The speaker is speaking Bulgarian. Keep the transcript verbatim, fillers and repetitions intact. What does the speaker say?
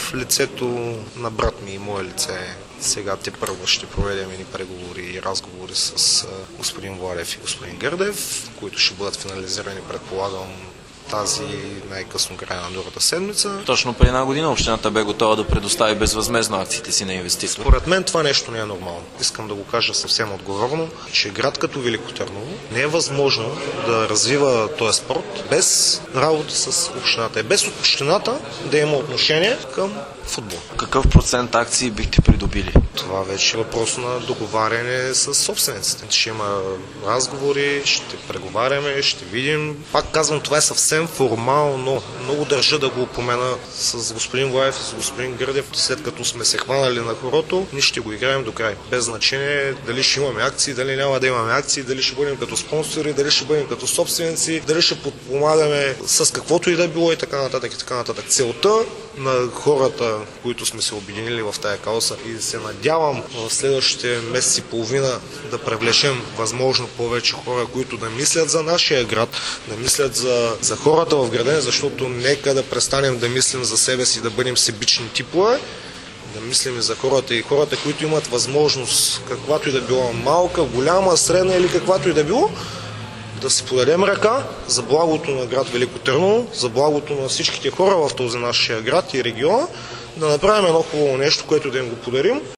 лицето на брат ми и мое лице. Сега те първо ще проведем едни преговори и разговори с господин Владев и господин Гърдев, които ще бъдат финализирани, предполагам, тази най-късно края на другата седмица. Точно преди една година общината бе готова да предостави безвъзмездно акциите си на инвеститор. Според мен това нещо не е нормално. Искам да го кажа съвсем отговорно, че град като Велико Търново не е възможно да развива този спорт без работа с общината и без общината да има отношение към футбол. Какъв процент акции бихте придобили? Това вече е въпрос на договаряне с собствениците. Ще има разговори, ще преговаряме, ще видим. Пак казвам, това е съвсем формално. Много държа да го упомена с господин Влаев и с господин Гърдев. След като сме се хванали на хорото, ние ще го играем до край. Без значение дали ще имаме акции, дали няма да имаме акции, дали ще бъдем като спонсори, дали ще бъдем като собственици, дали ще подпомагаме с каквото и да било и така нататък и така нататък. Целта на хората, които сме се обединили в тая кауза, и се надявам в следващите месеци и половина да привлечем възможно повече хора, които да мислят за нашия град, да мислят за, за хората в града, защото нека да престанем да мислим за себе си, да бъдем себични типове, да мислим и за хората и хората, които имат възможност, каквато и да било, малка, голяма, средна или каквато и да било, да си подадем ръка за благото на град Велико Търново, за благото на всичките хора в този нашия град и региона, да направим едно хубаво нещо, което да им го подарим.